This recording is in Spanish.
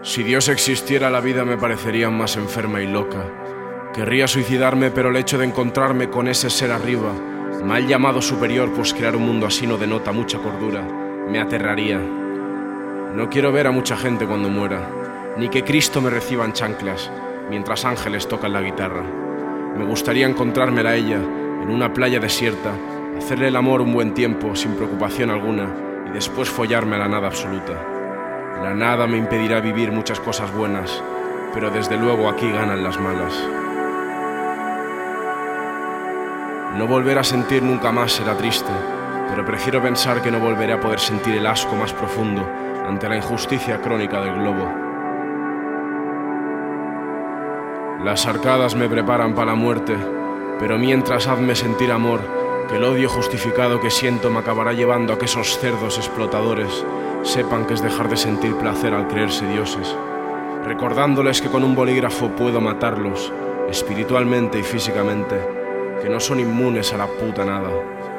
Si Dios existiera, la vida me parecería más enferma y loca. Querría suicidarme, pero el hecho de encontrarme con ese ser arriba, mal llamado superior, pues crear un mundo así no denota mucha cordura, me aterraría. No quiero ver a mucha gente cuando muera, ni que Cristo me reciba en chanclas, mientras ángeles tocan la guitarra. Me gustaría encontrármela a ella, en una playa desierta, hacerle el amor un buen tiempo, sin preocupación alguna, y después follarme a la nada absoluta. La nada me impedirá vivir muchas cosas buenas, pero desde luego aquí ganan las malas. No volver a sentir nunca más será triste, pero prefiero pensar que no volveré a poder sentir el asco más profundo ante la injusticia crónica del globo. Las arcadas me preparan para la muerte, pero mientras hazme sentir amor, que el odio justificado que siento me acabará llevando a que esos cerdos explotadores sepan que es dejar de sentir placer al creerse dioses, recordándoles que con un bolígrafo puedo matarlos, espiritualmente y físicamente, que no son inmunes a la puta nada.